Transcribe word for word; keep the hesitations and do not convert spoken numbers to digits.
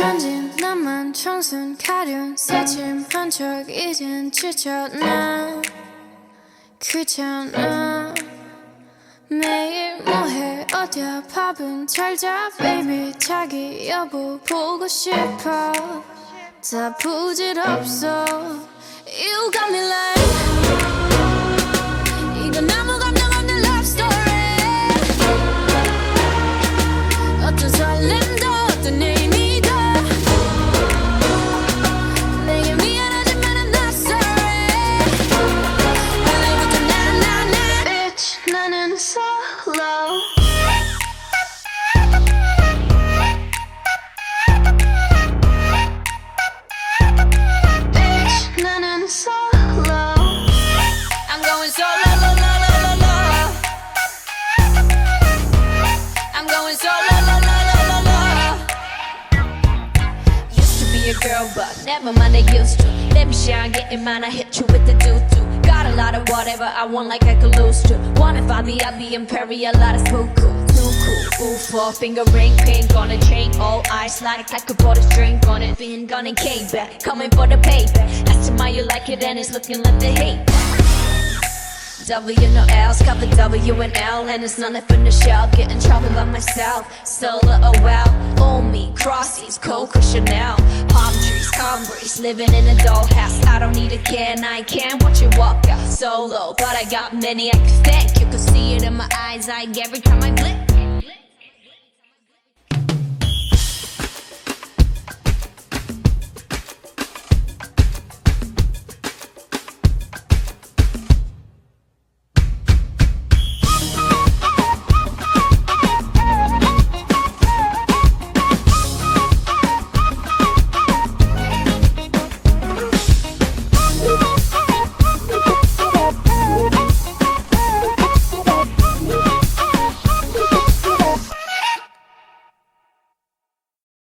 천진 나만 청순 가련 새침한 척 이젠 지쳤나 귀찮아 매일 뭐해 어디야 밥은 잘자 baby 자기 여보 보고 싶어 다 부질없어 You got me like 이건 아무 감정 없는 love story 어떤 설렘도 어떤 의미도 내게 미안하지만 I'm not sorry 원래부터 나나나 Bitch 나는 solo Bitch 나는 solo I'm going solo lo, lo, lo, lo, lo. I'm going solo lo, lo, lo, lo, lo. Used to be a girl but never mind I used to Let me shine getting mine I hit you with the doo-doo Got a lot of whatever I want like I could lose to Want if I be I be imperial lot of smooth cool Too cool ooh for finger ring pink on a chain all ice like I could put a drink on it Been gone and came back coming for the payback Asked him how you like it and it's looking like the hate W no L's, cover W and L And it's none left in the shell, get in trouble by myself Solo, oh well, own me, crossies, Coco Chanel Palm trees, calm breeze, living in a dollhouse I don't need a can, I can't watch you walk out solo But I got many I could thank, you could see it in my eyes Like every time I blink